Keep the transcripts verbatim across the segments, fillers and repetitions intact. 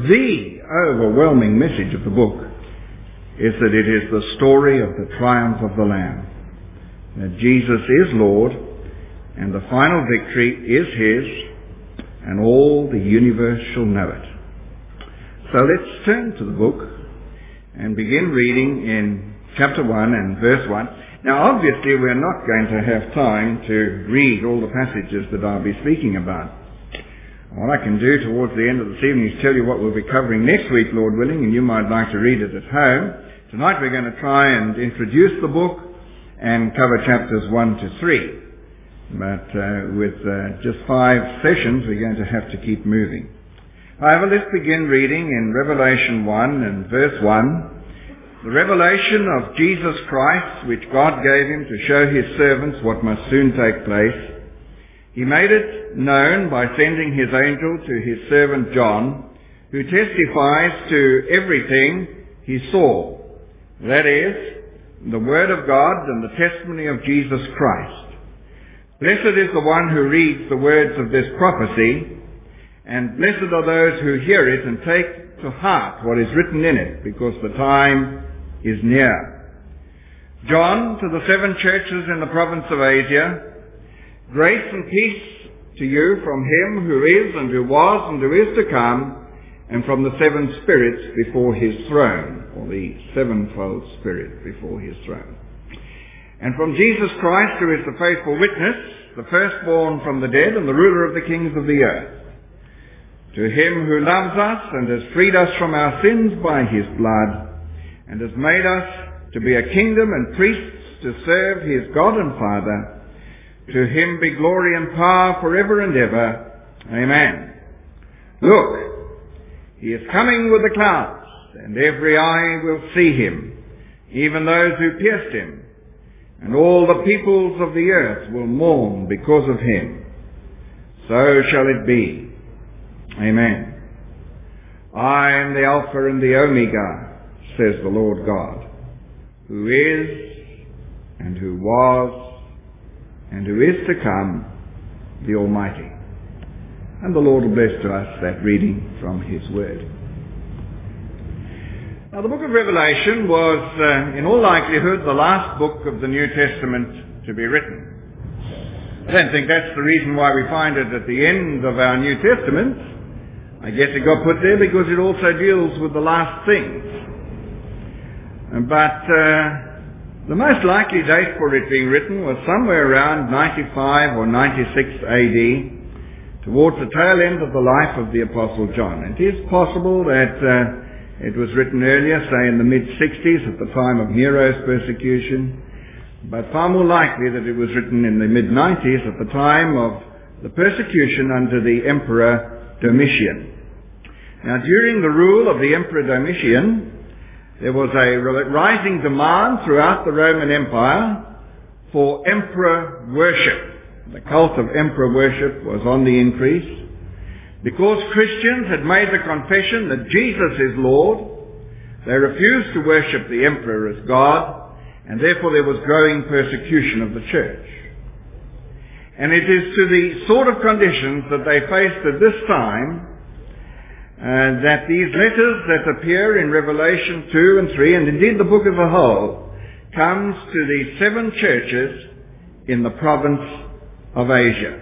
the overwhelming message of the book is that it is the story of the triumph of the Lamb. That Jesus is Lord, and the final victory is His, and all the universe shall know it. So let's turn to the book and begin reading in chapter one and verse one. Now obviously we're not going to have time to read all the passages that I'll be speaking about. What I can do towards the end of this evening is tell you what we'll be covering next week, Lord willing, and you might like to read it at home. Tonight we're going to try and introduce the book and cover chapters one to three. But uh, with uh, just five sessions, we're going to have to keep moving. However, let's begin reading in Revelation one and verse one. The revelation of Jesus Christ, which God gave him to show his servants what must soon take place. He made it known by sending his angel to his servant John, who testifies to everything he saw. That is, the word of God and the testimony of Jesus Christ. Blessed is the one who reads the words of this prophecy, and blessed are those who hear it and take to heart what is written in it, because the time is near. John, to the seven churches in the province of Asia, grace and peace to you from him who is and who was and who is to come, and from the seven spirits before his throne, or the sevenfold spirit before his throne. And from Jesus Christ, who is the faithful witness, the firstborn from the dead and the ruler of the kings of the earth. To him who loves us and has freed us from our sins by his blood, and has made us to be a kingdom and priests to serve his God and Father, to him be glory and power forever and ever. Amen. Look, he is coming with the clouds, and every eye will see him, even those who pierced him, and all the peoples of the earth will mourn because of him. So shall it be. Amen. I am the Alpha and the Omega, says the Lord God, who is, and who was, and who is to come, the Almighty. And the Lord will bless to us that reading from his word. Now the book of Revelation was, uh, in all likelihood, the last book of the New Testament to be written. I don't think that's the reason why we find it at the end of our New Testament. I guess it got put there because it also deals with the last things. But uh, the most likely date for it being written was somewhere around ninety-five or ninety-six A D, towards the tail end of the life of the Apostle John. It is possible that uh, it was written earlier, say in the mid-sixties at the time of Nero's persecution, but far more likely that it was written in the mid-nineties at the time of the persecution under the Emperor Domitian. Now, during the rule of the Emperor Domitian, there was a rising demand throughout the Roman Empire for emperor worship. The cult of emperor worship was on the increase. Because Christians had made the confession that Jesus is Lord, they refused to worship the emperor as God, and therefore there was growing persecution of the church. And it is to the sort of conditions that they faced at this time uh, that these letters that appear in Revelation two and three, and indeed the book as a whole, comes to the seven churches in the province of Asia.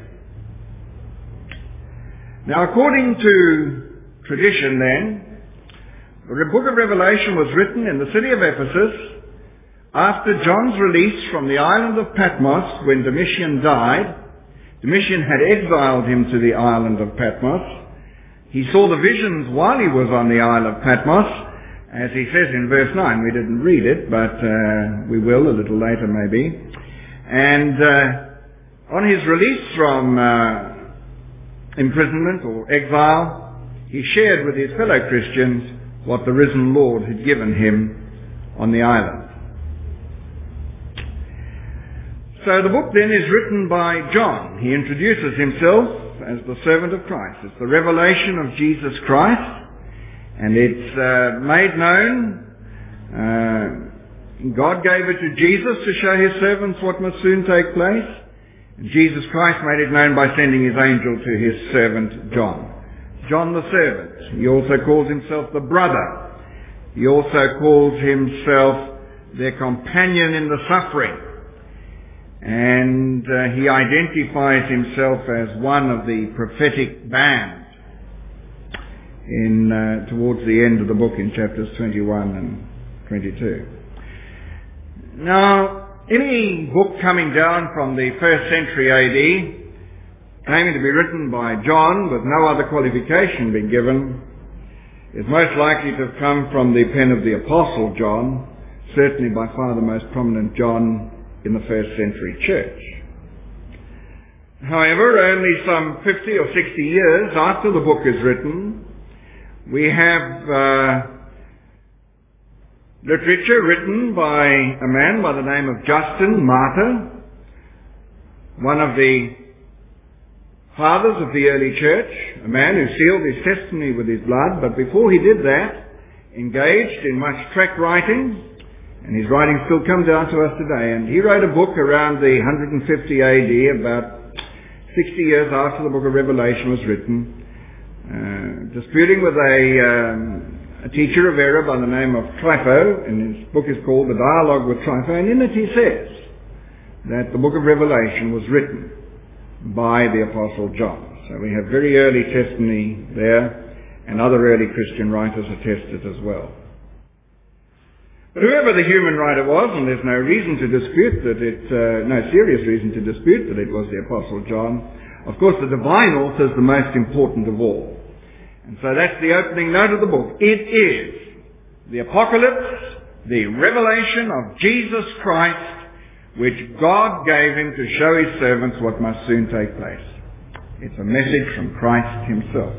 Now, according to tradition then, the book of Revelation was written in the city of Ephesus after John's release from the island of Patmos when Domitian died. Domitian had exiled him to the island of Patmos. He saw the visions while he was on the isle of Patmos, as he says in verse nine. We didn't read it, but uh, we will a little later maybe. And uh, on his release from uh, imprisonment or exile, he shared with his fellow Christians what the risen Lord had given him on the island. So the book then is written by John. He introduces himself as the servant of Christ. It's the revelation of Jesus Christ, and it's uh, made known. Uh, God gave it to Jesus to show his servants what must soon take place. And Jesus Christ made it known by sending his angel to his servant John. John the servant. He also calls himself the brother. He also calls himself their companion in the suffering. And uh, he identifies himself as one of the prophetic band in uh, towards the end of the book in chapters twenty-one and twenty-two. Now, any book coming down from the first century A D, claiming to be written by John with no other qualification being given, is most likely to have come from the pen of the Apostle John, certainly by far the most prominent John in the first century church. However, only some fifty or sixty years after the book is written, we have uh, literature written by a man by the name of Justin Martyr, one of the fathers of the early church, a man who sealed his testimony with his blood, but before he did that, engaged in much tract writing, and his writings still come down to us today. And he wrote a book around the one hundred fifty A D, about sixty years after the book of Revelation was written, uh, disputing with a, um, a teacher of error by the name of Trypho, and his book is called The Dialogue with Trypho, and in it he says that the book of Revelation was written by the Apostle John. So we have very early testimony there, and other early Christian writers attest it as well. But whoever the human writer was, and there's no reason to dispute that it, uh, no serious reason to dispute that it was the Apostle John, of course the divine author is the most important of all. And so that's the opening note of the book. It is the apocalypse, the revelation of Jesus Christ, which God gave him to show his servants what must soon take place. It's a message from Christ himself.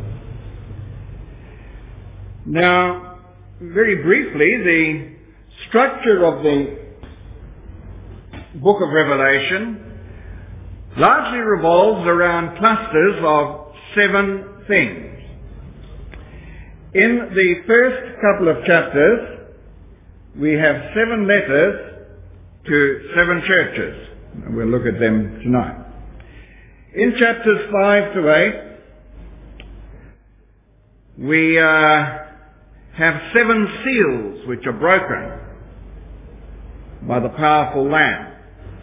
Now, very briefly, the structure of the book of Revelation largely revolves around clusters of seven things. In the first couple of chapters, we have seven letters to seven churches, and we'll look at them tonight. In chapters five to eight, we uh, have seven seals which are broken by the powerful Lamb.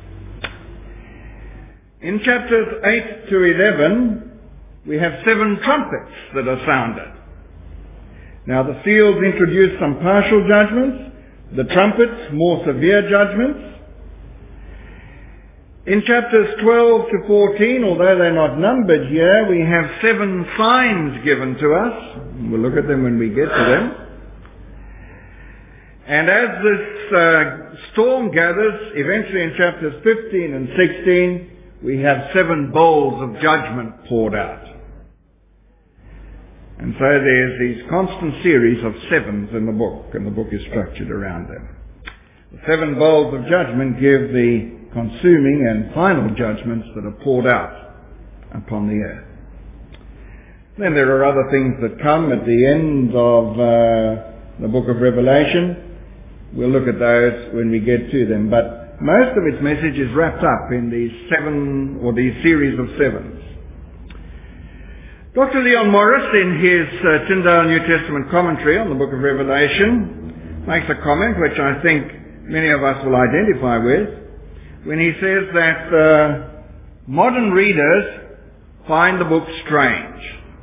In chapters eight to eleven, we have seven trumpets that are sounded. Now the seals introduce some partial judgments, the trumpets more severe judgments. In chapters twelve to fourteen, although they're not numbered here, we have seven signs given to us. We'll look at them when we get to them. And as this uh, storm gathers, eventually in chapters fifteen and sixteen, we have seven bowls of judgment poured out. And so there's these constant series of sevens in the book, and the book is structured around them. The seven bowls of judgment give the consuming and final judgments that are poured out upon the earth. Then there are other things that come at the end of uh, the book of Revelation. We'll look at those when we get to them, but most of its message is wrapped up in these seven, or these series of sevens. Doctor Leon Morris, in his uh, Tyndale New Testament commentary on the book of Revelation, makes a comment which I think many of us will identify with, when he says that uh, modern readers find the book strange.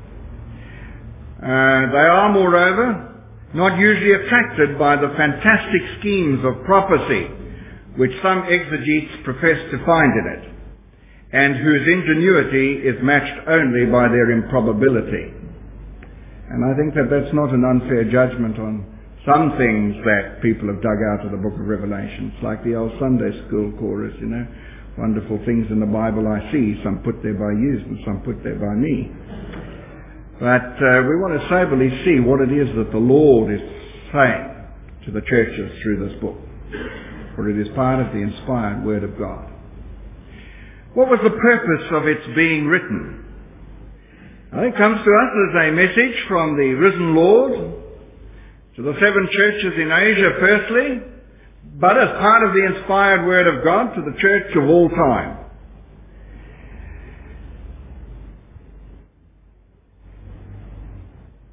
Uh, they are, moreover, not usually attracted by the fantastic schemes of prophecy which some exegetes profess to find in it, and whose ingenuity is matched only by their improbability. And I think that that's not an unfair judgment on some things that people have dug out of the book of Revelation. It's like the old Sunday school chorus, you know, wonderful things in the Bible I see, some put there by you and some put there by me. But uh, we want to soberly see what it is that the Lord is saying to the churches through this book, for it is part of the inspired Word of God. What was the purpose of its being written? I think it comes to us as a message from the risen Lord to the seven churches in Asia firstly, but as part of the inspired Word of God to the church of all time.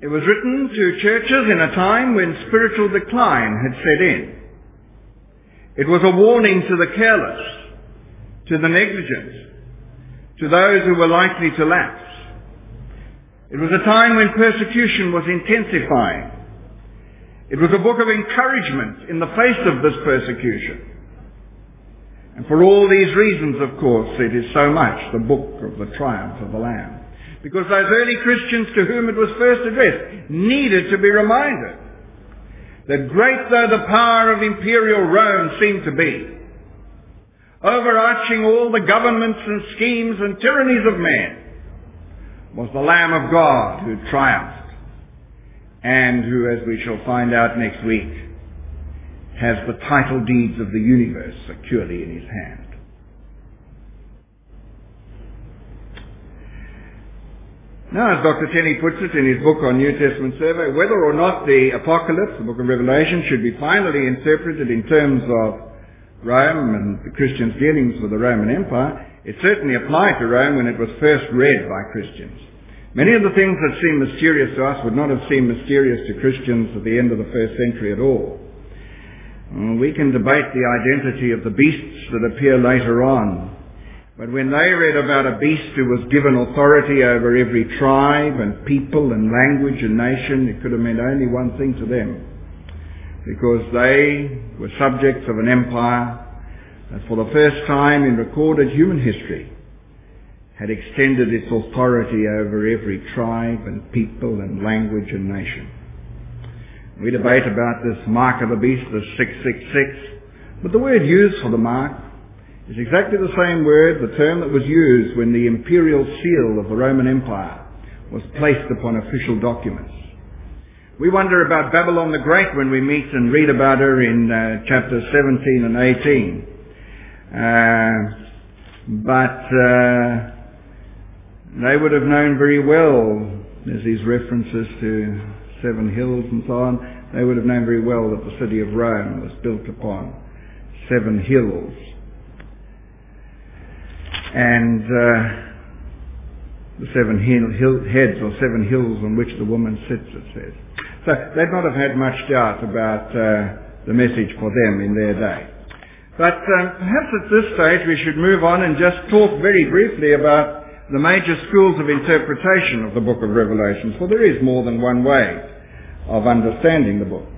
It was written to churches in a time when spiritual decline had set in. It was a warning to the careless, to the negligent, to those who were likely to lapse. It was a time when persecution was intensifying. It was a book of encouragement in the face of this persecution. And for all these reasons, of course, it is so much the book of the triumph of the Lamb. Because those early Christians to whom it was first addressed needed to be reminded that great though the power of imperial Rome seemed to be, overarching all the governments and schemes and tyrannies of men, was the Lamb of God who triumphed and who, as we shall find out next week, has the title deeds of the universe securely in his hand. Now, as Doctor Tenney puts it in his book on New Testament survey, whether or not the Apocalypse, the book of Revelation, should be finally interpreted in terms of Rome and the Christians' dealings with the Roman Empire, it certainly applied to Rome when it was first read by Christians. Many of the things that seem mysterious to us would not have seemed mysterious to Christians at the end of the first century at all. We can debate the identity of the beasts that appear later on. But when they read about a beast who was given authority over every tribe and people and language and nation, it could have meant only one thing to them. Because they were subjects of an empire that for the first time in recorded human history had extended its authority over every tribe and people and language and nation. We debate about this mark of the beast, the six six six, but the word used for the mark is exactly the same word, the term that was used when the imperial seal of the Roman Empire was placed upon official documents. We wonder about Babylon the Great when we meet and read about her in uh, chapters seventeen and eighteen. Uh, but uh, they would have known very well, there's these references to seven hills and so on, they would have known very well that the city of Rome was built upon seven hills. And uh, the seven hill, hill, heads or seven hills on which the woman sits, it says. So they'd not have had much doubt about uh, the message for them in their day. But um, perhaps at this stage we should move on and just talk very briefly about the major schools of interpretation of the book of Revelation, for there is more than one way of understanding the book.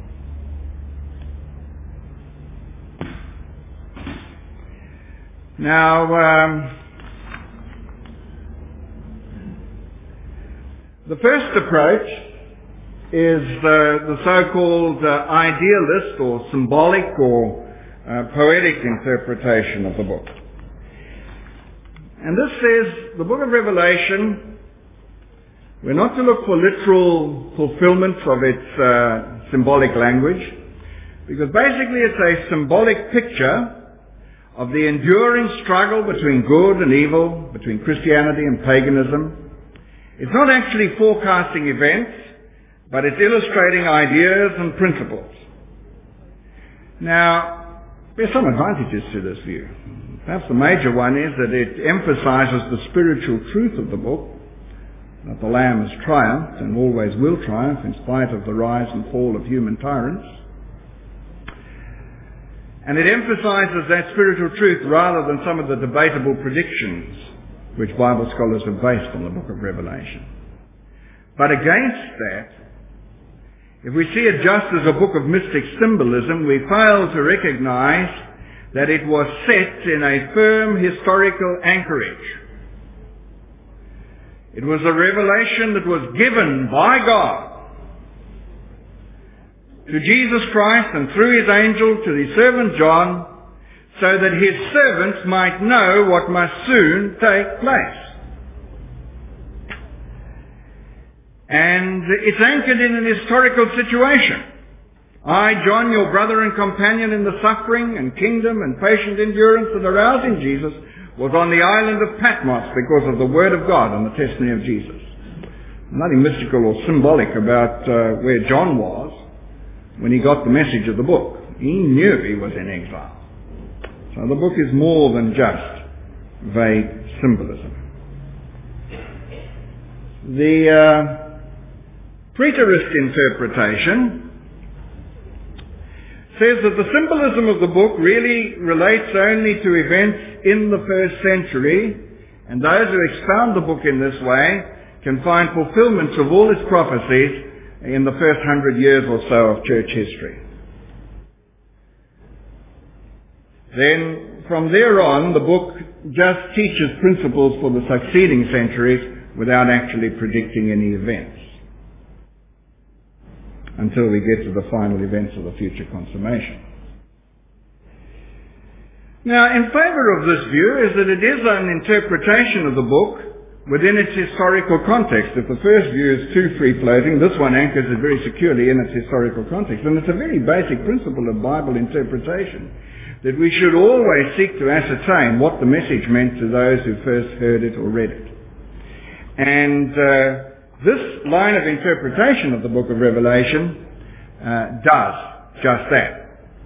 Now, um, the first approach is uh, the so-called uh, idealist or symbolic or uh, poetic interpretation of the book. And this says the book of Revelation, we're not to look for literal fulfillments of its uh, symbolic language, because basically it's a symbolic picture of the enduring struggle between good and evil, between Christianity and paganism. It's not actually forecasting events, but it's illustrating ideas and principles. Now, there are some advantages to this view. Perhaps the major one is that it emphasizes the spiritual truth of the book, that the Lamb has triumphed and always will triumph in spite of the rise and fall of human tyrants. And it emphasizes that spiritual truth rather than some of the debatable predictions which Bible scholars have based on the book of Revelation. But against that, if we see it just as a book of mystic symbolism, we fail to recognize that it was set in a firm historical anchorage. It was a revelation that was given by God to Jesus Christ and through his angel to the servant John, so that his servants might know what must soon take place. And it's anchored in an historical situation. I, John, your brother and companion in the suffering and kingdom and patient endurance and arousing Jesus, was on the island of Patmos because of the word of God and the testimony of Jesus. Nothing mystical or symbolic about uh, where John was when he got the message of the book. He knew he was in exile. So the book is more than just vague symbolism. The uh, Preterist interpretation says that the symbolism of the book really relates only to events in the first century, and those who expound the book in this way can find fulfillments of all its prophecies in the first hundred years or so of church history. Then, from there on, the book just teaches principles for the succeeding centuries without actually predicting any events, until we get to the final events of the future consummation. Now, in favour of this view is that it is an interpretation of the book within its historical context. If the first view is too free-floating, this one anchors it very securely in its historical context. And it's a very basic principle of Bible interpretation, that we should always seek to ascertain what the message meant to those who first heard it or read it. And uh, this line of interpretation of the book of Revelation uh, does just that.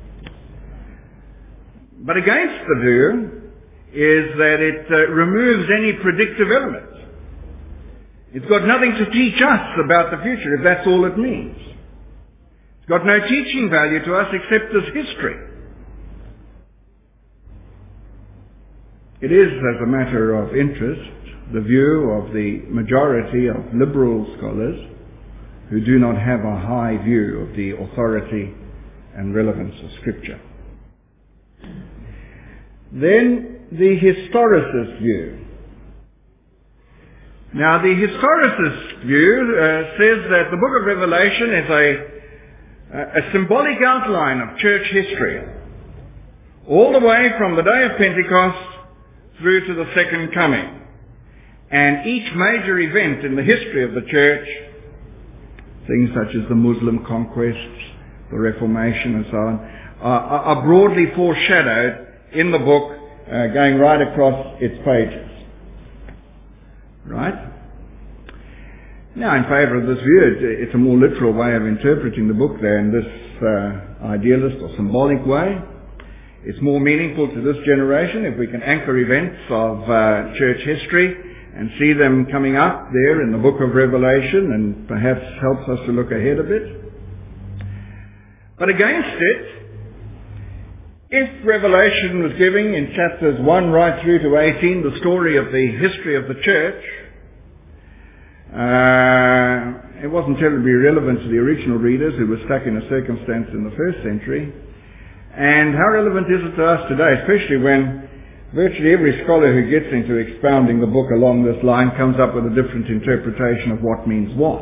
But against the view is that it uh, removes any predictive element. It's got nothing to teach us about the future, if that's all it means. It's got no teaching value to us except as history. It is, as a matter of interest, the view of the majority of liberal scholars who do not have a high view of the authority and relevance of Scripture. Then, the historicist view. Now, the historicist view uh, says that the book of Revelation is a, a symbolic outline of church history, all the way from the day of Pentecost through to the second coming. And each major event in the history of the church, things such as the Muslim conquests, the Reformation and so on, are, are broadly foreshadowed in the book, uh, going right across its pages. Right? Now, in favour of this view, it, it's a more literal way of interpreting the book there in this uh, idealist or symbolic way. It's more meaningful to this generation if we can anchor events of uh, church history and see them coming up there in the book of Revelation, and perhaps helps us to look ahead a bit. But against it, if Revelation was giving in chapters one right through to eighteen the story of the history of the church, uh, it wasn't terribly relevant to the original readers who were stuck in a circumstance in the first century. And how relevant is it to us today, especially when virtually every scholar who gets into expounding the book along this line comes up with a different interpretation of what means what.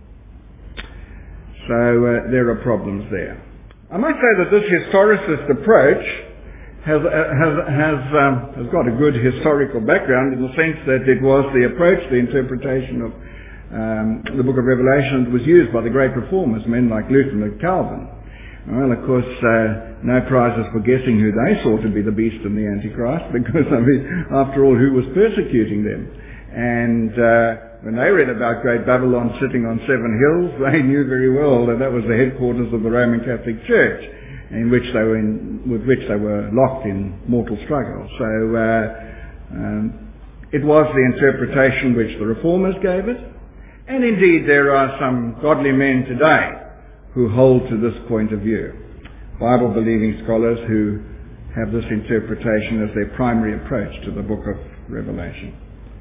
So uh, there are problems there. I might say that this historicist approach has uh, has has um, has got a good historical background, in the sense that it was the approach, the interpretation of um, the book of Revelation that was used by the great reformers, men like Luther and Calvin. Well, of course, uh, no prizes for guessing who they saw to be the beast and the Antichrist, because, I mean, after all, who was persecuting them? And uh, when they read about Great Babylon sitting on seven hills, they knew very well that that was the headquarters of the Roman Catholic Church, in which they were in, with which they were locked in mortal struggle. So uh, um, it was the interpretation which the reformers gave it, and indeed there are some godly men today who hold to this point of view. Bible-believing scholars who have this interpretation as their primary approach to the book of Revelation.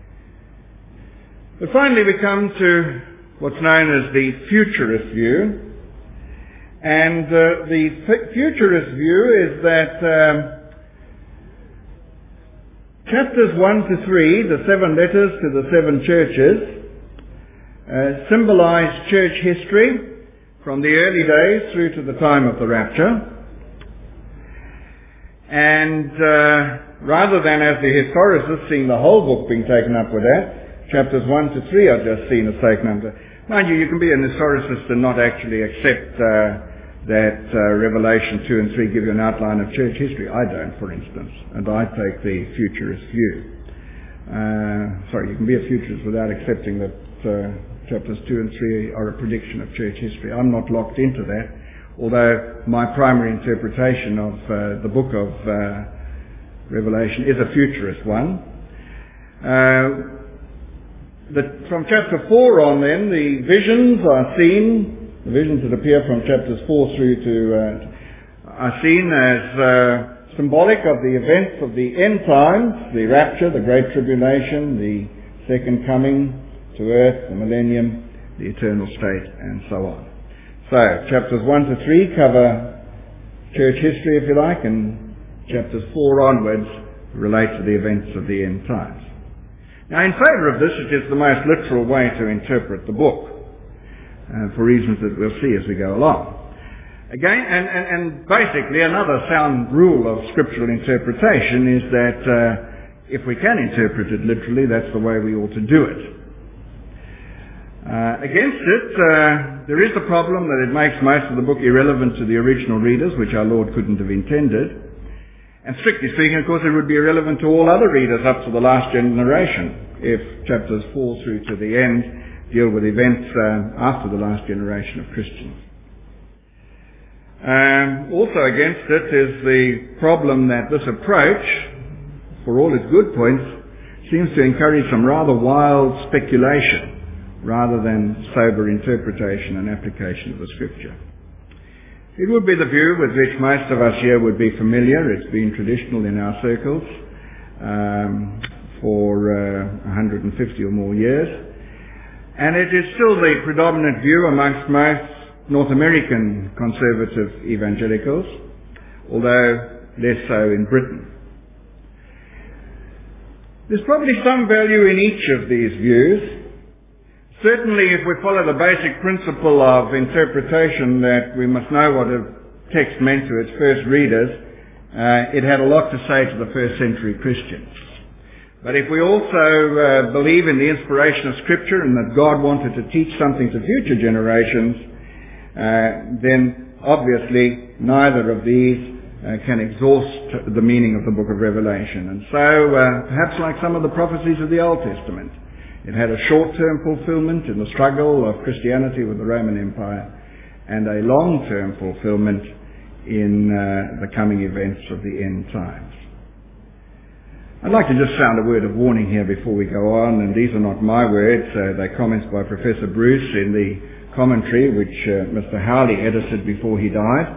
But finally we come to what's known as the futurist view. And uh, the f- futurist view is that um, chapters one to three, the seven letters to the seven churches, uh, symbolize church history from the early days through to the time of the rapture. And uh, rather than, as the historicists, seeing the whole book being taken up with that, chapters one to three are just seen as taken up. Mind you, you can be an historicist and not actually accept uh, that uh, Revelation two and three give you an outline of church history. I don't, for instance, and I take the futurist view. Uh, sorry, you can be a futurist without accepting that uh, chapters two and three are a prediction of church history. I'm not locked into that, although my primary interpretation of uh, the book of uh, Revelation is a futurist one. Uh, the, from chapter four on then, the visions are seen, the visions that appear from chapters four through to, uh, are seen as uh, symbolic of the events of the end times, the rapture, the great tribulation, the second coming to earth, the millennium, the eternal state, and so on. So, chapters one to three cover church history, if you like, and chapters four onwards relate to the events of the end times. Now, in favour of this, it is the most literal way to interpret the book, uh, for reasons that we'll see as we go along. Again, and, and, and basically another sound rule of scriptural interpretation is that uh, if we can interpret it literally, that's the way we ought to do it. Uh, against it, uh, there is the problem that it makes most of the book irrelevant to the original readers, which our Lord couldn't have intended. And strictly speaking, of course, it would be irrelevant to all other readers up to the last generation, if chapters four through to the end deal with events uh, after the last generation of Christians. Um, also against it is the problem that this approach, for all its good points, seems to encourage some rather wild speculation rather than sober interpretation and application of the Scripture. It would be the view with which most of us here would be familiar. It's been traditional in our circles um, for uh, one hundred fifty or more years. And it is still the predominant view amongst most North American conservative evangelicals, although less so in Britain. There's probably some value in each of these views. Certainly, if we follow the basic principle of interpretation that we must know what a text meant to its first readers, uh, it had a lot to say to the first century Christians. But if we also uh, believe in the inspiration of Scripture and that God wanted to teach something to future generations, uh, then obviously neither of these uh, can exhaust the meaning of the book of Revelation. And so, uh, perhaps like some of the prophecies of the Old Testament, it had a short-term fulfillment in the struggle of Christianity with the Roman Empire and a long-term fulfillment in uh, the coming events of the end times. I'd like to just sound a word of warning here before we go on, and these are not my words. Uh, they're comments by Professor Bruce in the commentary which uh, Mister Howley edited before he died.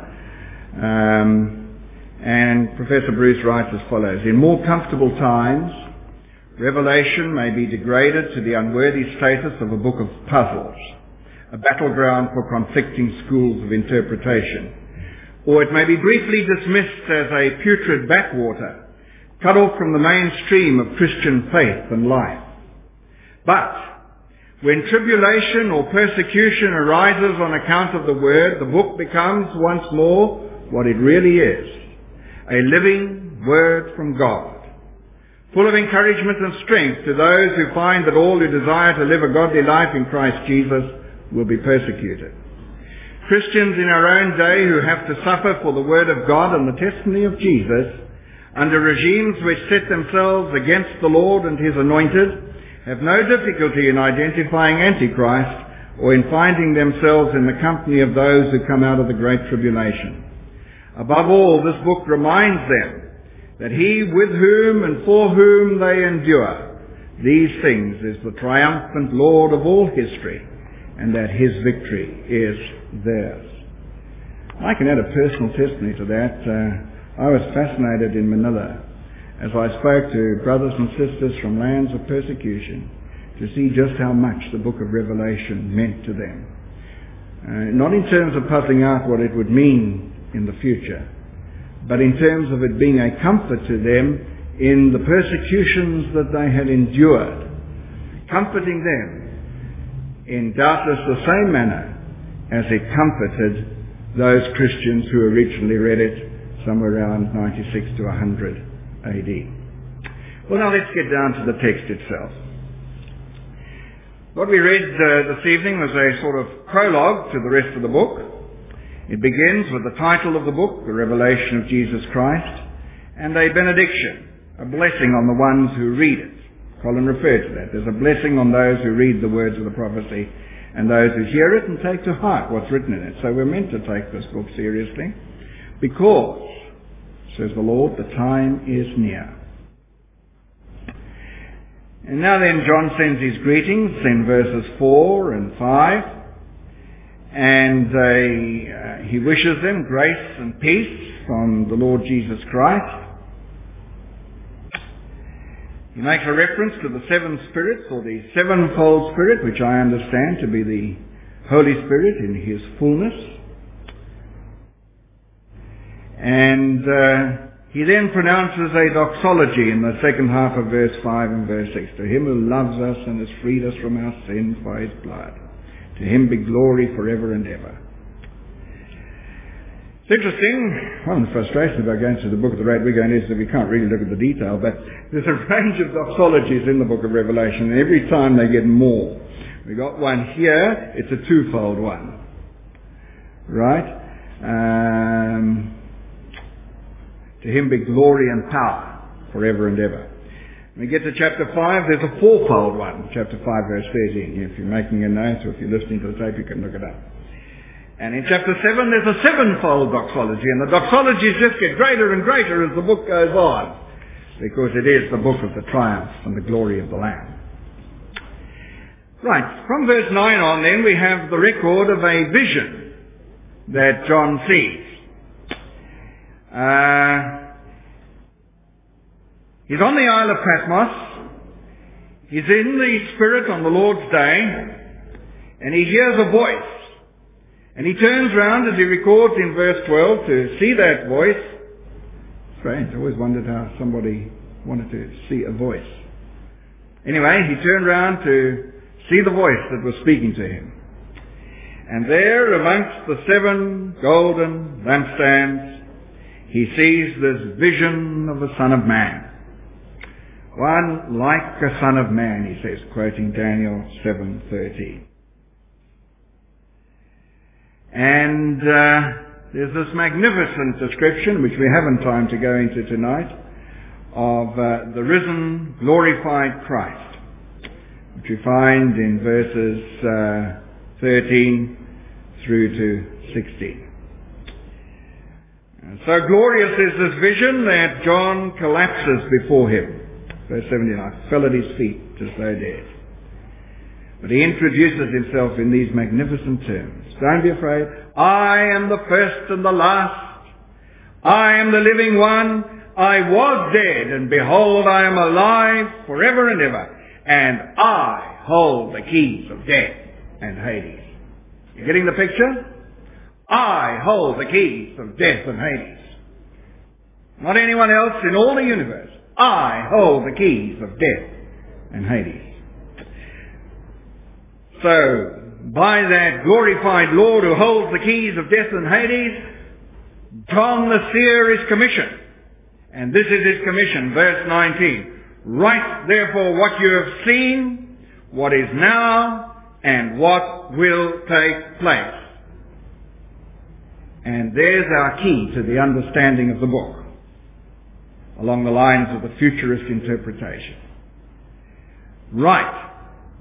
Um, and Professor Bruce writes as follows: in more comfortable times, Revelation may be degraded to the unworthy status of a book of puzzles, a battleground for conflicting schools of interpretation. Or it may be briefly dismissed as a putrid backwater, cut off from the mainstream of Christian faith and life. But when tribulation or persecution arises on account of the Word, the book becomes once more what it really is, a living Word from God, full of encouragement and strength to those who find that all who desire to live a godly life in Christ Jesus will be persecuted. Christians in our own day who have to suffer for the Word of God and the testimony of Jesus under regimes which set themselves against the Lord and His anointed have no difficulty in identifying Antichrist or in finding themselves in the company of those who come out of the great tribulation. Above all, this book reminds them that He with whom and for whom they endure these things is the triumphant Lord of all history, and that His victory is theirs. I can add a personal testimony to that. Uh, I was fascinated in Manila as I spoke to brothers and sisters from lands of persecution to see just how much the book of Revelation meant to them. Uh, not in terms of puzzling out what it would mean in the future, but in terms of it being a comfort to them in the persecutions that they had endured, comforting them in doubtless the same manner as it comforted those Christians who originally read it somewhere around ninety-six to one hundred A D. Well, now let's get down to the text itself. What we read uh, this evening was a sort of prologue to the rest of the book. It begins with the title of the book, The Revelation of Jesus Christ, and a benediction, a blessing on the ones who read it. Colin referred to that. There's a blessing on those who read the words of the prophecy and those who hear it and take to heart what's written in it. So we're meant to take this book seriously because, says the Lord, the time is near. And now then John sends his greetings in verses four and five, and uh, uh, he wishes them grace and peace from the Lord Jesus Christ. He makes a reference to the seven spirits, or the sevenfold Spirit, which I understand to be the Holy Spirit in his fullness. And uh, he then pronounces a doxology in the second half of verse five and verse six. To him who loves us and has freed us from our sins by his blood, to him be glory forever and ever. It's interesting, one of the frustrations about going through the book of the rate we're going is that we can't really look at the detail, but there's a range of doxologies in the book of Revelation, and every time they get more. We got one here, it's a twofold one. Right? Um, to him be glory and power forever and ever. When we get to chapter five, there's a fourfold one. Chapter five, verse thirteen. If you're making a note or if you're listening to the tape, you can look it up. And in chapter seven, there's a sevenfold doxology. And the doxologies just get greater and greater as the book goes on, because it is the book of the triumph and the glory of the Lamb. Right, from verse nine on then, we have the record of a vision that John sees. Uh, he's on the Isle of Patmos. He's in the Spirit on the Lord's day, and he hears a voice. And he turns round, as he records in verse twelve, to see that voice. Strange, I always wondered how somebody wanted to see a voice. Anyway, he turned round to see the voice that was speaking to him. And there, amongst the seven golden lampstands, he sees this vision of the Son of Man. One like a Son of Man, he says, quoting Daniel seven thirteen. And uh, there's this magnificent description, which we haven't time to go into tonight, of uh, the risen, glorified Christ, which we find in verses uh, thirteen through to sixteen. And so glorious is this vision that John collapses before him. Verse seventy-nine, fell at his feet as though dead. But he introduces himself in these magnificent terms. Don't be afraid. I am the first and the last. I am the living one. I was dead, and behold, I am alive forever and ever. And I hold the keys of death and Hades. You getting the picture? I hold the keys of death and Hades. Not anyone else in all the universe. I hold the keys of death and Hades. So, by that glorified Lord who holds the keys of death and Hades, John the seer is commissioned. And this is his commission, verse nineteen. Write therefore what you have seen, what is now, and what will take place. And there's our key to the understanding of the book, along the lines of the futurist interpretation. Write.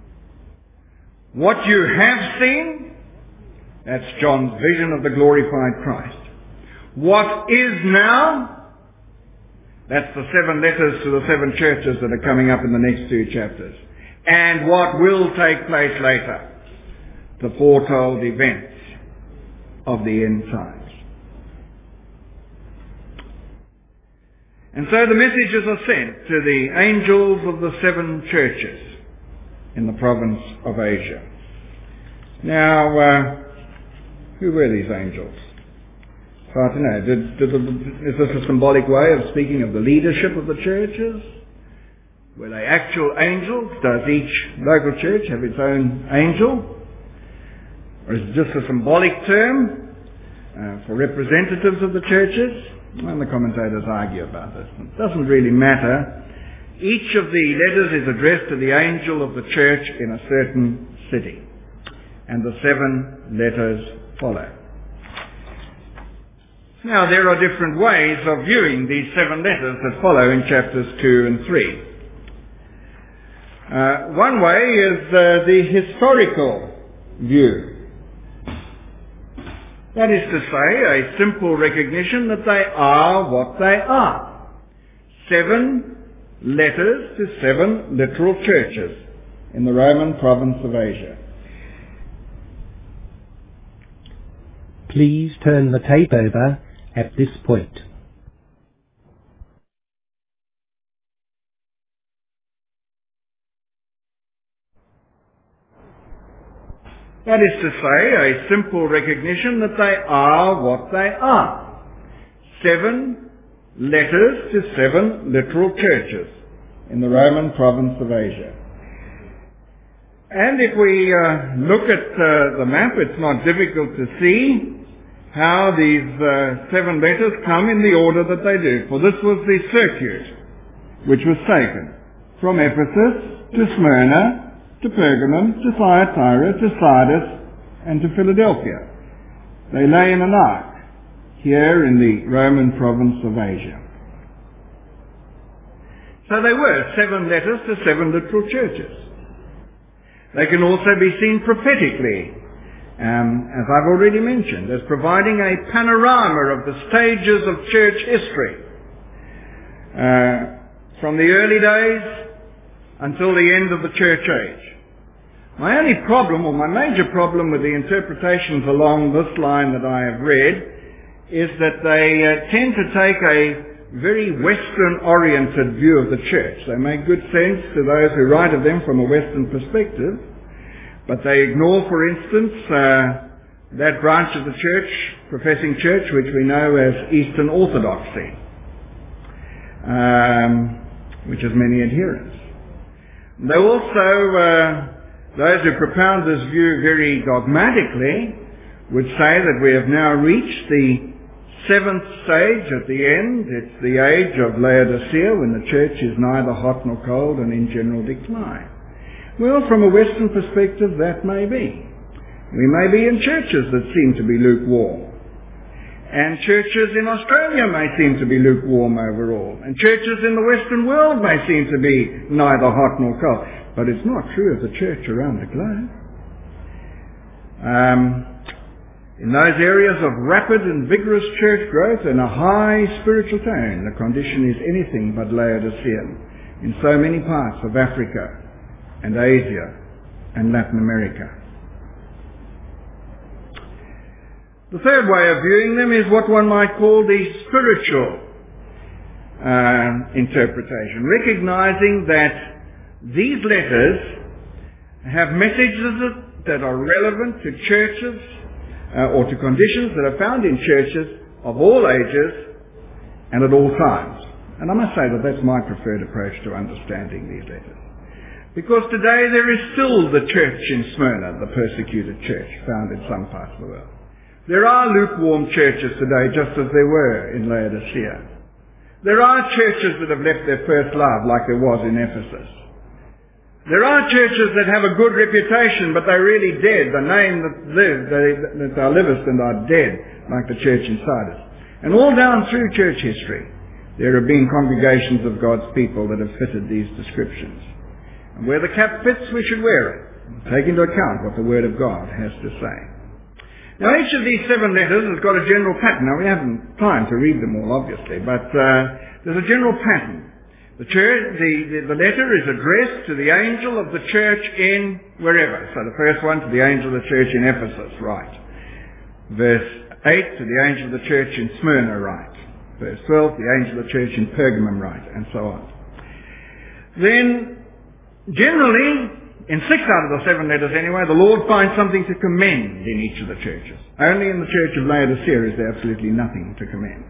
What you have seen, that's John's vision of the glorified Christ. What is now, that's the seven letters to the seven churches that are coming up in the next two chapters. And what will take place later, the foretold events of the end times. And so the messages are sent to the angels of the seven churches in the province of Asia. Now, uh, who were these angels? It's hard to know. Did, did the, is this a symbolic way of speaking of the leadership of the churches? Were they actual angels? Does each local church have its own angel? Or is it just a symbolic term uh, for representatives of the churches? Well, the commentators argue about this. It doesn't really matter. Each of the letters is addressed to the angel of the church in a certain city. And the seven letters follow. Now, there are different ways of viewing these seven letters that follow in chapters two and three. Uh, one way is uh, the historical view. That is to say, a simple recognition that they are what they are. Seven letters to seven literal churches in the Roman province of Asia. Please turn the tape over at this point. That is to say, a simple recognition that they are what they are. Seven letters to seven literal churches in the Roman province of Asia. And if we uh, look at uh, the map, it's not difficult to see how these uh, seven letters come in the order that they do. For this was the circuit which was taken from Ephesus to Smyrna, to Pergamum, to Thyatira, to Sardis, and to Philadelphia. They lay in an arc here in the Roman province of Asia. So they were seven letters to seven literal churches. They can also be seen prophetically, um, as I've already mentioned, as providing a panorama of the stages of church history, uh, from the early days until the end of the church age. My only problem, or my major problem with the interpretations along this line that I have read, is that they uh, tend to take a very Western-oriented view of the church. They make good sense to those who write of them from a Western perspective, but they ignore, for instance, uh, that branch of the church, professing church, which we know as Eastern Orthodoxy, um, which has many adherents. They also... Uh, Those who propound this view very dogmatically would say that we have now reached the seventh stage at the end. It's the age of Laodicea, when the church is neither hot nor cold and in general decline. Well, from a Western perspective, that may be. We may be in churches that seem to be lukewarm. And churches in Australia may seem to be lukewarm overall. And churches in the Western world may seem to be neither hot nor cold. But it's not true of the church around the globe. Um, in those areas of rapid and vigorous church growth and a high spiritual tone, the condition is anything but Laodicean in so many parts of Africa and Asia and Latin America. The third way of viewing them is what one might call the spiritual uh, interpretation, recognizing that these letters have messages that are relevant to churches uh, or to conditions that are found in churches of all ages and at all times. And I must say that that's my preferred approach to understanding these letters. Because today there is still the church in Smyrna, the persecuted church found in some parts of the world. There are lukewarm churches today, just as there were in Laodicea. There are churches that have left their first love, like there was in Ephesus. There are churches that have a good reputation, but they're really dead. The name that lives, they, that thou livest and are dead, like the church in Sardis. And all down through church history, there have been congregations of God's people that have fitted these descriptions. And where the cap fits, we should wear it. Take into account what the Word of God has to say. Now, each of these seven letters has got a general pattern. Now, we haven't time to read them all, obviously, but uh, there's a general pattern. The, church, the, the, the letter is addressed to the angel of the church in wherever. So the first one to the angel of the church in Ephesus, right. Verse eight to the angel of the church in Smyrna, right. Verse twelve, the angel of the church in Pergamum, right, and so on. Then, generally, in six out of the seven letters anyway, the Lord finds something to commend in each of the churches. Only in the church of Laodicea is there absolutely nothing to commend.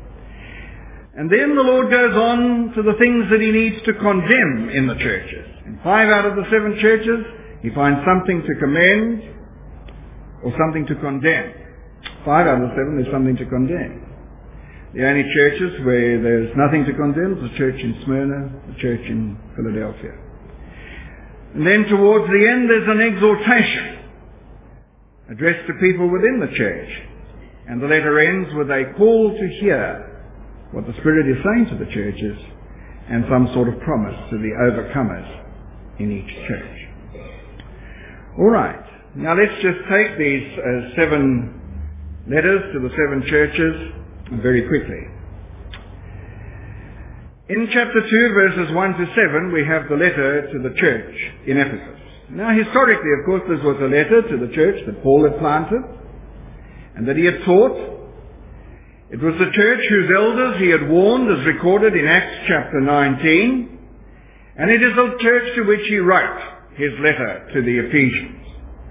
And then the Lord goes on to the things that he needs to condemn in the churches. In five out of the seven churches, he finds something to commend or something to condemn. Five out of the seven, there's something to condemn. The only churches where there's nothing to condemn is the church in Smyrna, the church in Philadelphia. And then towards the end, there's an exhortation addressed to people within the church. And the letter ends with a call to hear what the Spirit is saying to the churches and some sort of promise to the overcomers in each church. All right. Now let's just take these uh, seven letters to the seven churches very quickly. In chapter two, verses one to seven, we have the letter to the church in Ephesus. Now, historically, of course, this was a letter to the church that Paul had planted and that he had taught. It was the church whose elders he had warned, as recorded in Acts chapter nineteen. And it is the church to which he wrote his letter to the Ephesians.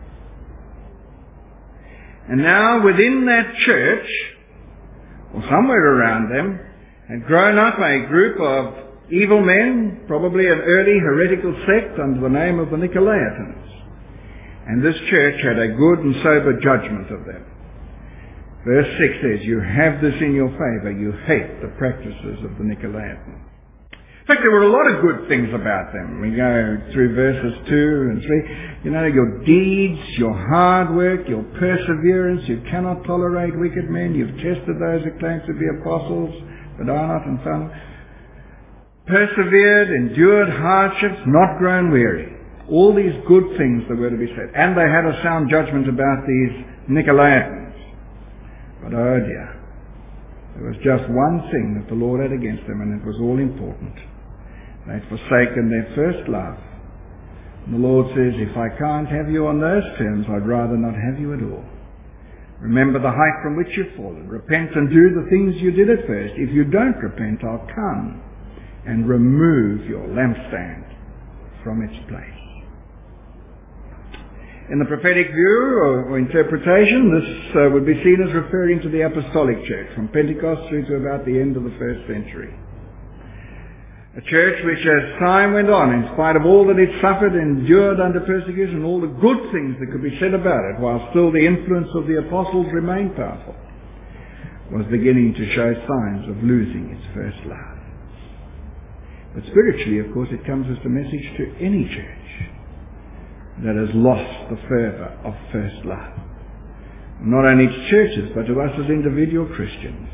And now, within that church, or somewhere around them, had grown up a group of evil men, probably an early heretical sect under the name of the Nicolaitans. And this church had a good and sober judgment of them. Verse six says, you have this in your favor, you hate the practices of the Nicolaitans. In fact, there were a lot of good things about them. We go through verses two and three. You know, your deeds, your hard work, your perseverance, you cannot tolerate wicked men, you've tested those who claim to be apostles, but are not, and so on. Persevered, endured hardships, not grown weary. All these good things that were to be said. And they had a sound judgment about these Nicolaitans. But oh dear, there was just one thing that the Lord had against them, and it was all important. They'd forsaken their first love. And the Lord says, if I can't have you on those terms, I'd rather not have you at all. Remember the height from which you've fallen. Repent and do the things you did at first. If you don't repent, I'll come and remove your lampstand from its place. In the prophetic view or, or interpretation, this uh, would be seen as referring to the apostolic church from Pentecost through to about the end of the first century. A church which, as time went on, in spite of all that it suffered, endured under persecution, all the good things that could be said about it, while still the influence of the apostles remained powerful, was beginning to show signs of losing its first love. But spiritually, of course, it comes as a message to any church that has lost the fervour of first love. Not only to churches, but to us as individual Christians.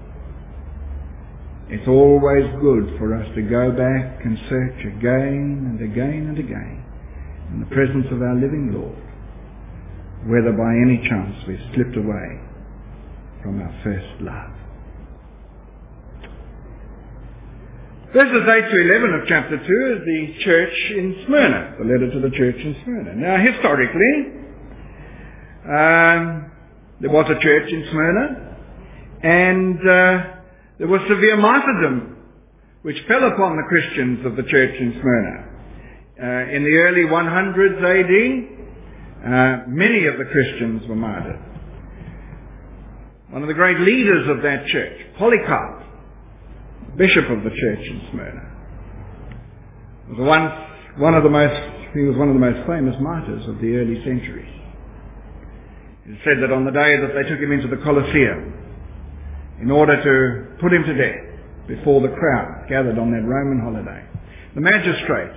It's always good for us to go back and search again and again and again in the presence of our living Lord, whether by any chance we've slipped away from our first love. Verses eight to eleven of chapter two is the church in Smyrna, the letter to the church in Smyrna. Now, historically, um, there was a church in Smyrna, and uh, there was severe martyrdom which fell upon the Christians of the church in Smyrna. Uh, in the early hundreds A D, uh, many of the Christians were martyred. One of the great leaders of that church, Polycarp, bishop of the church in Smyrna, was once one of the most, he was one of the most famous martyrs of the early centuries. It said that on the day that they took him into the Colosseum, in order to put him to death before the crowd gathered on that Roman holiday, the magistrate,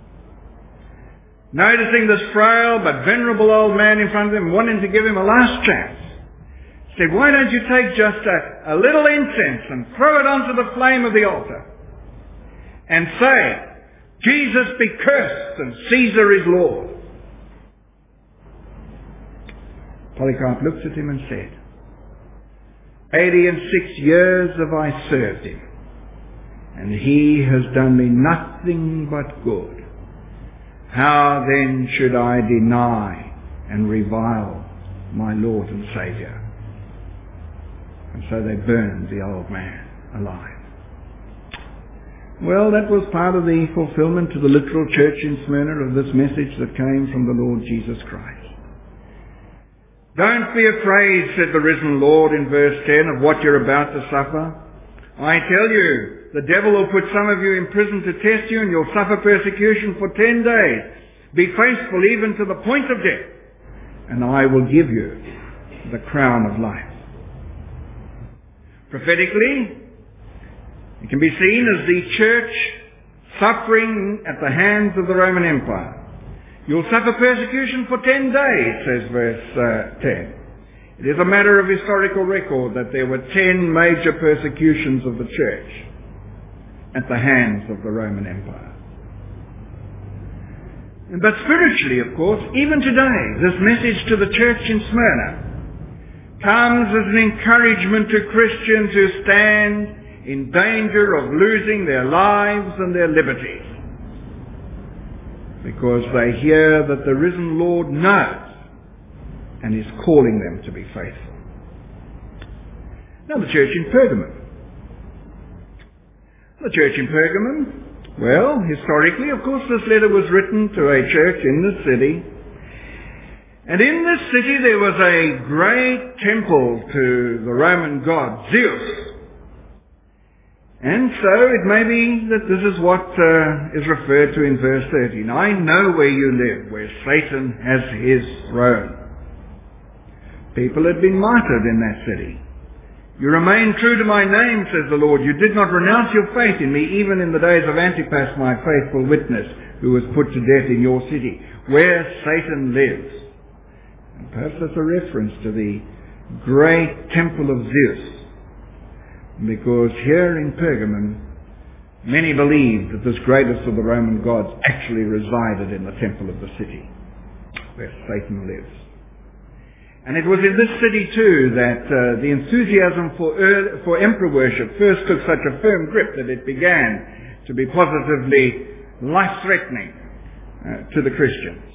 noticing this frail but venerable old man in front of him, wanting to give him a last chance, said, why don't you take just a, a little incense and throw it onto the flame of the altar and say, Jesus be cursed and Caesar is Lord. Polycarp looked at him and said, Eighty and six years have I served him, and he has done me nothing but good. How then should I deny and revile my Lord and Saviour? And so they burned the old man alive. Well, that was part of the fulfillment to the literal church in Smyrna of this message that came from the Lord Jesus Christ. Don't be afraid, said the risen Lord in verse ten, of what you're about to suffer. I tell you, the devil will put some of you in prison to test you, and you'll suffer persecution for ten days. Be faithful even to the point of death, and I will give you the crown of life. Prophetically, it can be seen as the church suffering at the hands of the Roman Empire. You'll suffer persecution for ten days, says verse uh, ten. It is a matter of historical record that there were ten major persecutions of the church at the hands of the Roman Empire. But spiritually, of course, even today, this message to the church in Smyrna comes as an encouragement to Christians who stand in danger of losing their lives and their liberties, because they hear that the risen Lord knows and is calling them to be faithful. Now the church in Pergamum. The church in Pergamum, well, historically, of course, this letter was written to a church in the city. And in this city there was a great temple to the Roman god Zeus. And so it may be that this is what uh, is referred to in verse thirteen. I know where you live, where Satan has his throne. People had been martyred in that city. You remain true to my name, says the Lord. You did not renounce your faith in me, even in the days of Antipas, my faithful witness, who was put to death in your city, where Satan lives. And perhaps that's a reference to the great temple of Zeus, because here in Pergamum, many believed that this greatest of the Roman gods actually resided in the temple of the city, where Satan lives. And it was in this city too that uh, the enthusiasm for, er, for emperor worship first took such a firm grip that it began to be positively life-threatening uh, to the Christians.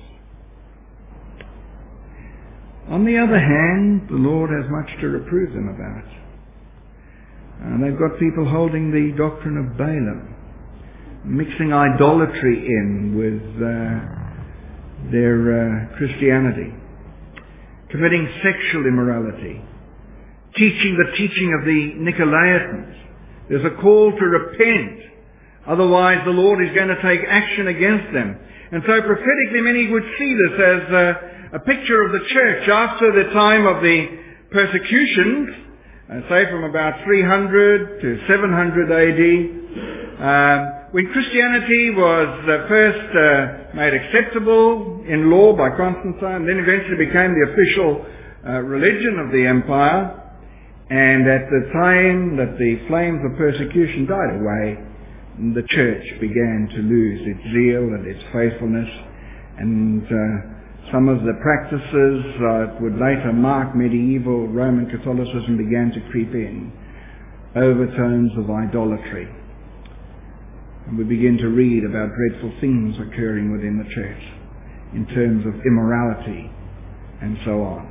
On the other hand, the Lord has much to reprove them about. And they've got people holding the doctrine of Balaam, mixing idolatry in with uh, their uh, Christianity, committing sexual immorality, teaching the teaching of the Nicolaitans. There's a call to repent, otherwise the Lord is going to take action against them. And so prophetically many would see this as a, a picture of the church after the time of the persecutions, uh, say from about three hundred to seven hundred A D, uh, when Christianity was uh, first uh, made acceptable in law by Constantine, then eventually became the official uh, religion of the empire, and at the time that the flames of persecution died away, the church began to lose its zeal and its faithfulness, and uh, some of the practices that would later mark medieval Roman Catholicism began to creep in, overtones of idolatry. And we begin to read about dreadful things occurring within the church in terms of immorality and so on.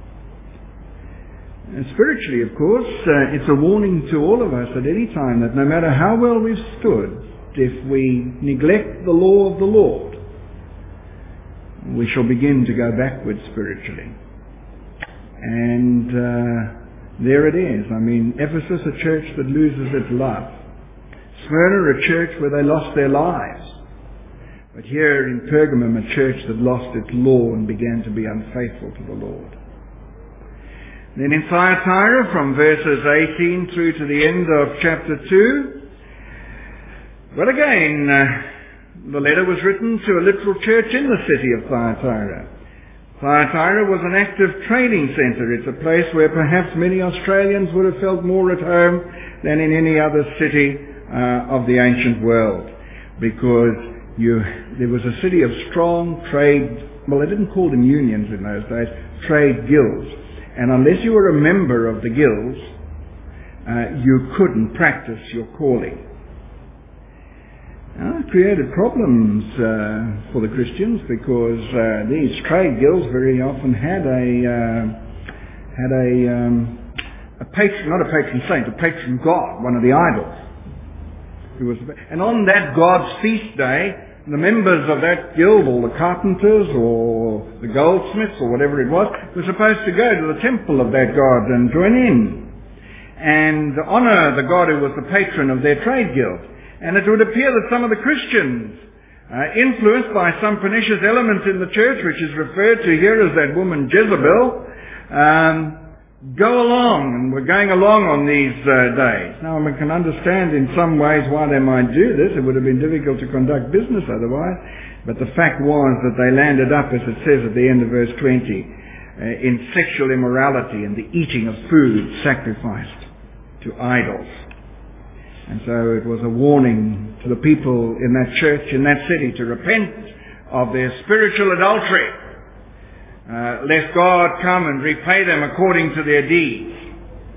And spiritually, of course, uh, it's a warning to all of us at any time that no matter how well we've stood, if we neglect the law of the Lord, we shall begin to go backwards spiritually. And uh, there it is. I mean, Ephesus, a church that loses its love. Smyrna, a church where they lost their lives. But here in Pergamum, a church that lost its law and began to be unfaithful to the Lord. Then in Thyatira, from verses eighteen through to the end of chapter two, well again, uh, the letter was written to a literal church in the city of Thyatira. Thyatira was an active trading centre. It's a place where perhaps many Australians would have felt more at home than in any other city Uh, of the ancient world, because you, there was a city of strong trade, well, they didn't call them unions in those days, trade guilds. And unless you were a member of the guilds, uh, you couldn't practice your calling. Now, it created problems uh, for the Christians, because uh, these trade guilds very often had a uh, had a um, a patron, not a patron saint, a patron god, one of the idols. Was, and on that God's feast day, the members of that guild, or the carpenters, or the goldsmiths, or whatever it was, were supposed to go to the temple of that God and join in and honour the God who was the patron of their trade guild. And it would appear that some of the Christians, uh, influenced by some pernicious element in the church, which is referred to here as that woman Jezebel, um, go along, and we're going along on these uh, days. Now, we can understand in some ways why they might do this. It would have been difficult to conduct business otherwise. But the fact was that they landed up, as it says at the end of verse twenty, uh, in sexual immorality and the eating of food sacrificed to idols. And so it was a warning to the people in that church, in that city, to repent of their spiritual adultery. Uh, lest God come and repay them according to their deeds.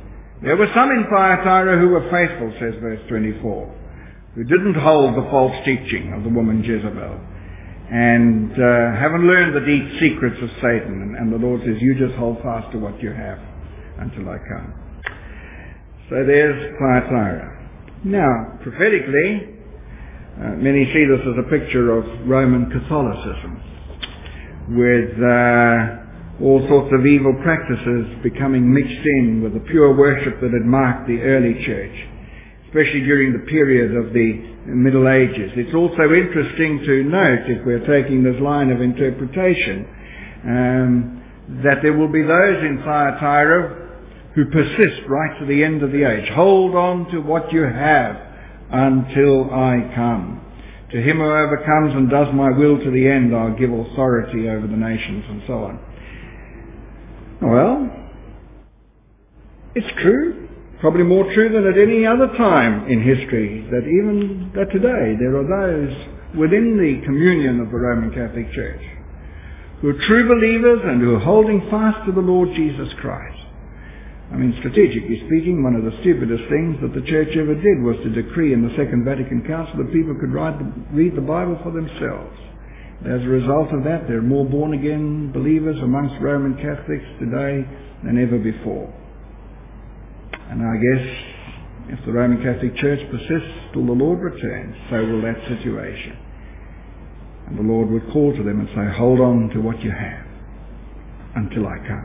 There were some in Thyatira who were faithful, says verse twenty-four, who didn't hold the false teaching of the woman Jezebel, and uh, haven't learned the deep secrets of Satan. And, and the Lord says, you just hold fast to what you have until I come. So there's Thyatira. Now, prophetically, uh, many see this as a picture of Roman Catholicism, with uh, all sorts of evil practices becoming mixed in with the pure worship that had marked the early church, especially during the period of the Middle Ages. It's also interesting to note, if we're taking this line of interpretation, um, that there will be those in Thyatira who persist right to the end of the age. Hold on to what you have until I come. To him who overcomes and does my will to the end, I'll give authority over the nations, and so on. Well, it's true. Probably more true than at any other time in history, that even that today there are those within the communion of the Roman Catholic Church who are true believers and who are holding fast to the Lord Jesus Christ. I mean, strategically speaking, one of the stupidest things that the Church ever did was to decree in the Second Vatican Council that people could write the, read the Bible for themselves. As a result of that, there are more born-again believers amongst Roman Catholics today than ever before. And I guess if the Roman Catholic Church persists till the Lord returns, so will that situation. And the Lord would call to them and say, hold on to what you have until I come.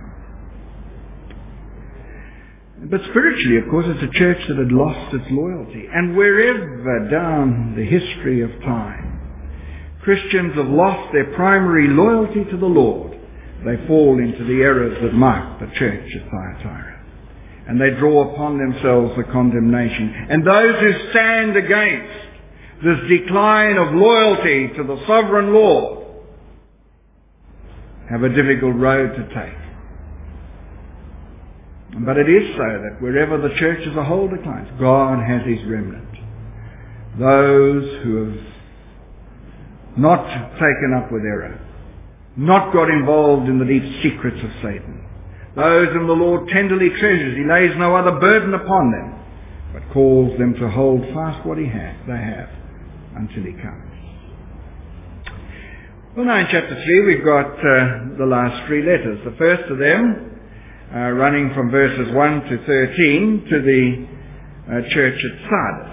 But spiritually, of course, it's a church that had lost its loyalty. And wherever down the history of time Christians have lost their primary loyalty to the Lord, they fall into the errors that mark the church at Thyatira. And they draw upon themselves the condemnation. And those who stand against this decline of loyalty to the sovereign Lord have a difficult road to take. But it is so that wherever the church as a whole declines, God has his remnant. Those who have not taken up with error, not got involved in the deep secrets of Satan. Those whom the Lord tenderly treasures, he lays no other burden upon them, but calls them to hold fast what he has, they have, until he comes. Well, now in chapter three we've got uh, the last three letters. The first of them, uh, running from verses one to thirteen, to the uh, church at Sardis.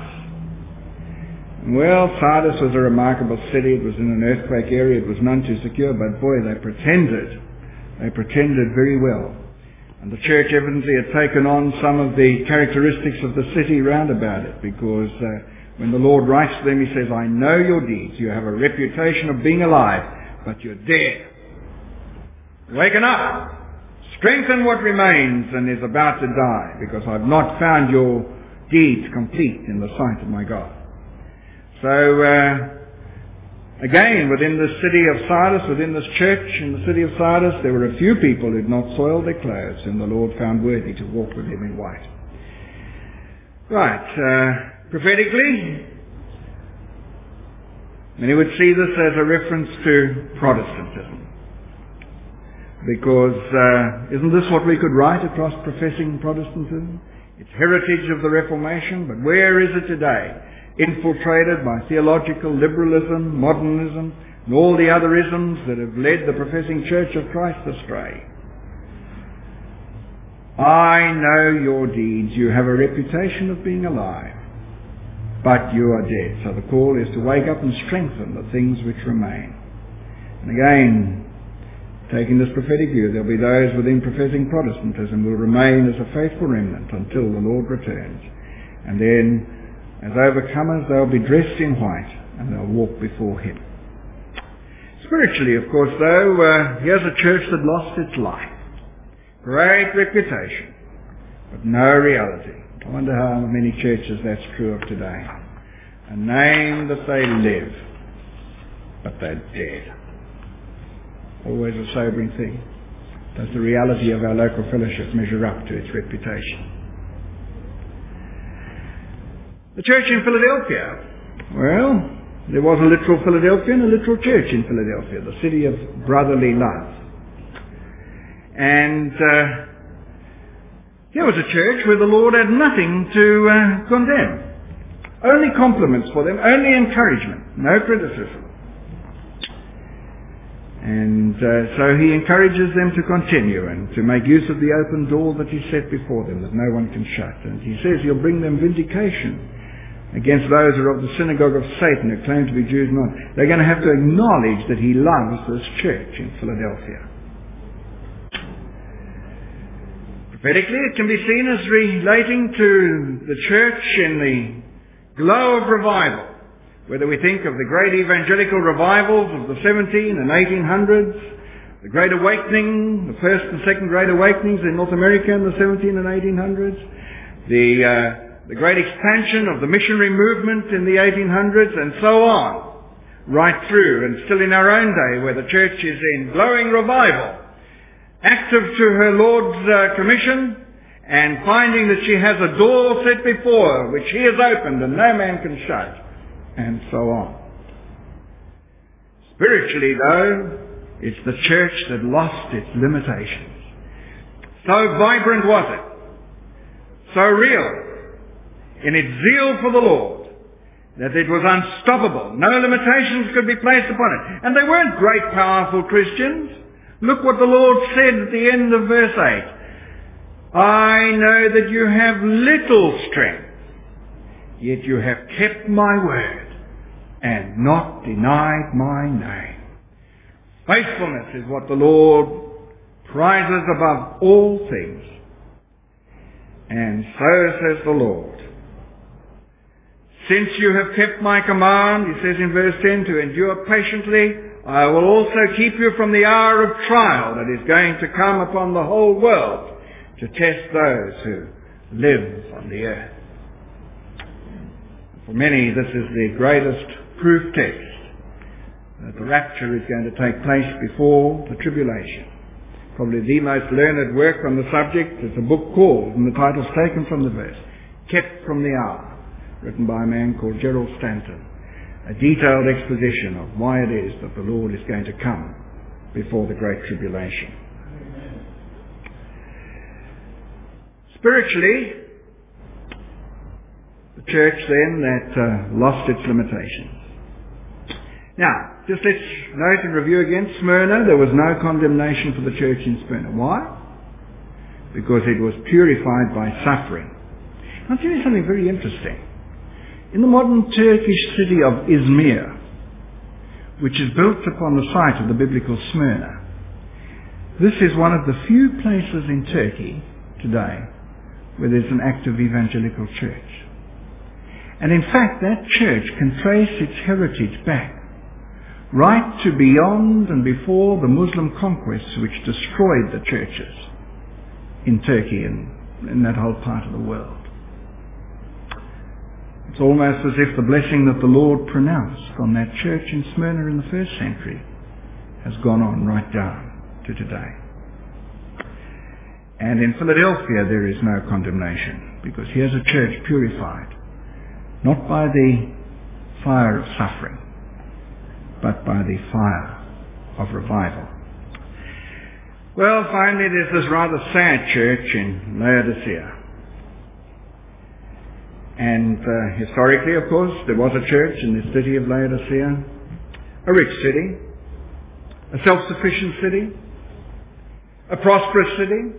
Well, Sardis was a remarkable city. It was in an earthquake area. It was none too secure, but boy, they pretended. They pretended very well. And the church evidently had taken on some of the characteristics of the city round about it, because uh, when the Lord writes to them, he says, I know your deeds. You have a reputation of being alive, but you're dead. Waken up. Strengthen what remains and is about to die, because I've not found your deeds complete in the sight of my God. So, uh, again, within the city of Sardis, within this church in the city of Sardis, there were a few people who had not soiled their clothes, and the Lord found worthy to walk with him in white. Right, uh, prophetically, many would see this as a reference to Protestantism. Because, uh, isn't this what we could write across professing Protestantism? It's heritage of the Reformation, but where is it today? Infiltrated by theological liberalism, modernism, and all the other isms that have led the professing Church of Christ astray. I know your deeds. You have a reputation of being alive, but you are dead. So the call is to wake up and strengthen the things which remain. And again, taking this prophetic view, there'll be those within professing Protestantism who will remain as a faithful remnant until the Lord returns. And then, as overcomers, they'll be dressed in white, and they'll walk before him. Spiritually, of course, though, uh, here's a church that lost its life. Great reputation, but no reality. I wonder how many churches that's true of today. A name that they live, but they're dead. Always a sobering thing. Does the reality of our local fellowship measure up to its reputation? The church in Philadelphia. Well, there was a literal Philadelphia and a literal church in Philadelphia, the city of brotherly love. And uh, Here was a church where the Lord had nothing to uh, condemn. Only compliments for them, only encouragement, no criticism. And uh, so he encourages them to continue and to make use of the open door that he set before them, that no one can shut. And he says he'll bring them vindication against those who are of the synagogue of Satan, who claim to be Jews not. They're going to have to acknowledge that he loves this church in Philadelphia. Prophetically, it can be seen as relating to the church in the glow of revival. Whether we think of the great evangelical revivals of the seventeen and eighteen hundreds, the Great Awakening, the first and second Great Awakenings in North America in the seventeen and eighteen hundreds, the, uh, the great expansion of the missionary movement in the eighteen hundreds, and so on, right through, and still in our own day, where the church is in glowing revival, active to her Lord's uh, commission, and finding that she has a door set before her, which he has opened and no man can shut, and so on. Spiritually, though, it's the church that lost its limitations. So vibrant was it, so real in its zeal for the Lord, that it was unstoppable. No limitations could be placed upon it. And they weren't great, powerful Christians. Look what the Lord said at the end of verse eight. I know that you have little strength, yet you have kept my word and not denied my name. Faithfulness is what the Lord prizes above all things. And so says the Lord, since you have kept my command, he says in verse ten, to endure patiently, I will also keep you from the hour of trial that is going to come upon the whole world to test those who live on the earth. For many, this is the greatest proof text that the rapture is going to take place before the tribulation. Probably the most learned work on the subject is a book called, and the title's taken from the verse, Kept from the Hour, written by a man called Gerald Stanton. A detailed exposition of why it is that the Lord is going to come before the Great Tribulation. Spiritually, the church then that uh, lost its limitations. Now, just let's note and review again, Smyrna, there was no condemnation for the church in Smyrna. Why? Because it was purified by suffering. I'll tell you something very interesting. In the modern Turkish city of Izmir, which is built upon the site of the biblical Smyrna, this is one of the few places in Turkey today where there's an active evangelical church. And in fact, that church can trace its heritage back right to beyond and before the Muslim conquests which destroyed the churches in Turkey and in that whole part of the world. It's almost as if the blessing that the Lord pronounced on that church in Smyrna in the first century has gone on right down to today. And in Philadelphia there is no condemnation, because here's a church purified, not by the fire of suffering, but by the fire of revival. Well, finally there's this rather sad church in Laodicea. And uh, historically, of course, there was a church in the city of Laodicea, a rich city, a self-sufficient city, a prosperous city,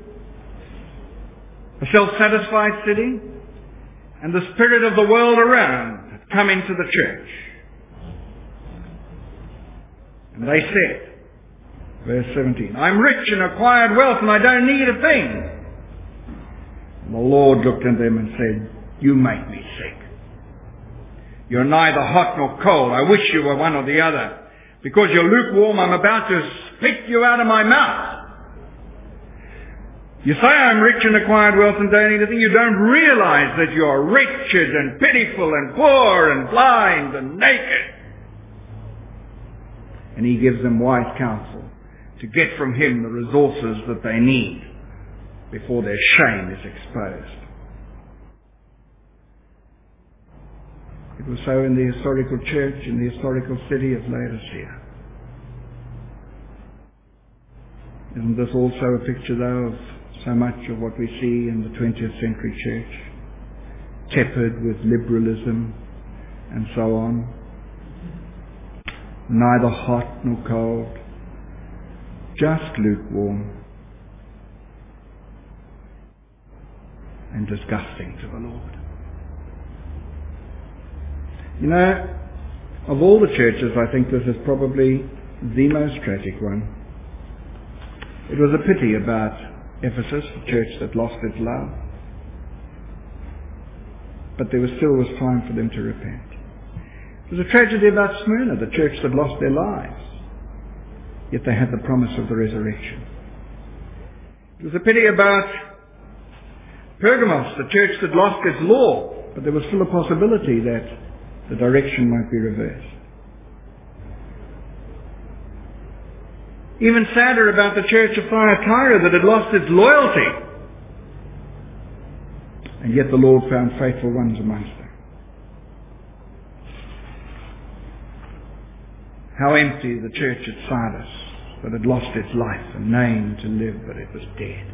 a self-satisfied city, and the spirit of the world around had come into the church. And they said, verse seventeen, I'm rich and acquired wealth and I don't need a thing. And the Lord looked at them and said, you make me sick. You're neither hot nor cold. I wish you were one or the other. Because you're lukewarm, I'm about to spit you out of my mouth. You say I'm rich and acquired wealth and don't need a thing. You don't realize that you're wretched and pitiful and poor and blind and naked. And he gives them wise counsel to get from him the resources that they need before their shame is exposed. It was so in the historical church, in the historical city of Laodicea. Isn't this also a picture, though, of so much of what we see in the twentieth century church, tepid with liberalism and so on, neither hot nor cold, just lukewarm and disgusting to the Lord. You know, of all the churches, I think this is probably the most tragic one. It was a pity about Ephesus, the church that lost its love, but there was still was time for them to repent. It was a tragedy about Smyrna, the church that lost their lives, yet they had the promise of the resurrection. It was a pity about Pergamos, the church that lost its law, but there was still a possibility that the direction might be reversed. Even sadder about the church of Thyatira that had lost its loyalty, and yet the Lord found faithful ones amongst them. How empty the church at Sardis that had lost its life, a name to live, but it was dead.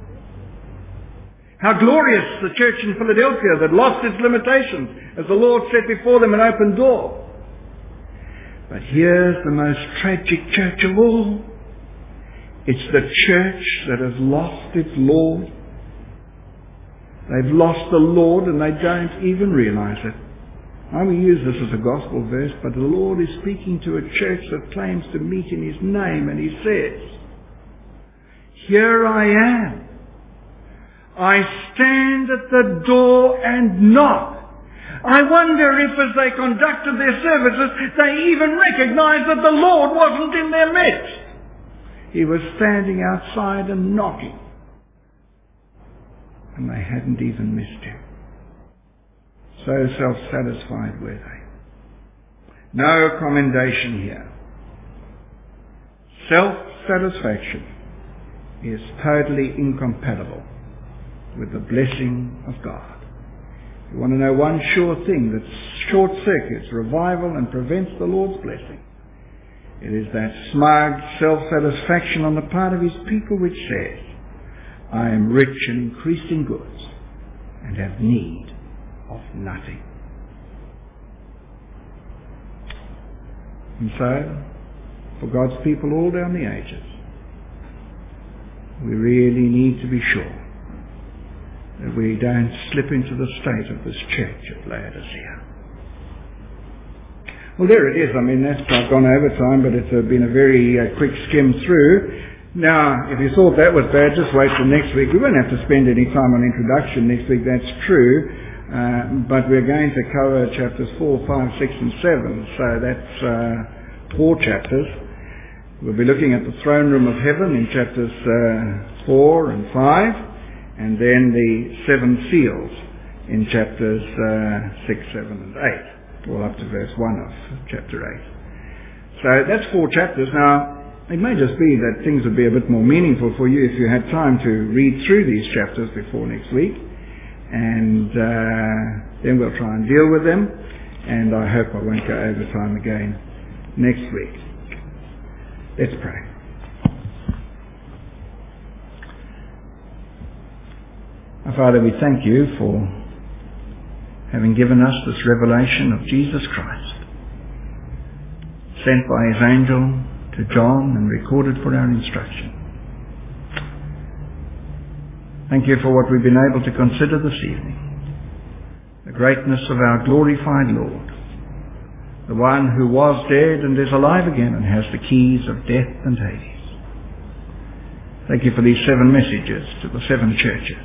How glorious the church in Philadelphia that lost its limitations as the Lord set before them an open door. But here's the most tragic church of all. It's the church that has lost its Lord. They've lost the Lord and they don't even realize it. I will use this as a gospel verse, but the Lord is speaking to a church that claims to meet in His name, and He says, "Here I am. I stand at the door and knock." I wonder if as they conducted their services, they even recognized that the Lord wasn't in their midst. He was standing outside and knocking. And they hadn't even missed Him. So self-satisfied were they. No commendation here. Self-satisfaction is totally incompatible with the blessing of God. You want to know one sure thing that short-circuits revival and prevents the Lord's blessing. It is that smug self-satisfaction on the part of His people which says, "I am rich and increased in goods and have need of nothing." And so, for God's people all down the ages, we really need to be sure that we don't slip into the state of this church at Laodicea. Well, there it is. I mean, that's I've gone over time, but it's uh, been a very uh, quick skim through. Now, if you thought that was bad, just wait till next week. We won't have to spend any time on introduction next week, that's true. Uh, but we're going to cover chapters four, five, six and seven. So that's uh, four chapters. We'll be looking at the throne room of heaven in chapters uh, four and five, and then the seven seals in chapters uh, six, seven and eight, all up to verse one of chapter eight. So that's four chapters. Now, it may just be that things would be a bit more meaningful for you if you had time to read through these chapters before next week. And uh, then we'll try and deal with them. And I hope I won't go over time again next week. Let's pray. Our Father, we thank You for having given us this revelation of Jesus Christ, sent by His angel to John and recorded for our instruction. Thank You for what we've been able to consider this evening. The greatness of our glorified Lord, the one who was dead and is alive again and has the keys of death and Hades. Thank You for these seven messages to the seven churches.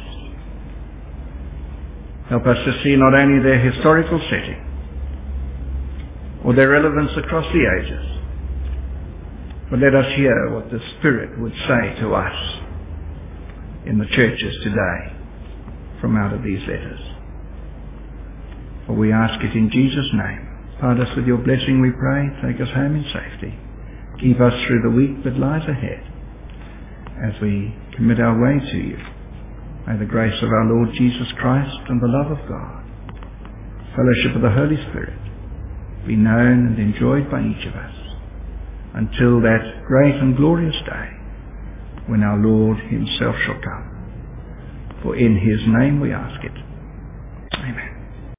Help us to see not only their historical setting or their relevance across the ages, but let us hear what the Spirit would say to us in the churches today from out of these letters. For we ask it in Jesus' name. Part us with Your blessing, we pray. Take us home in safety. Keep us through the week that lies ahead as we commit our way to You. May the grace of our Lord Jesus Christ and the love of God, fellowship of the Holy Spirit, be known and enjoyed by each of us until that great and glorious day when our Lord Himself shall come. For in his name we ask it. Amen.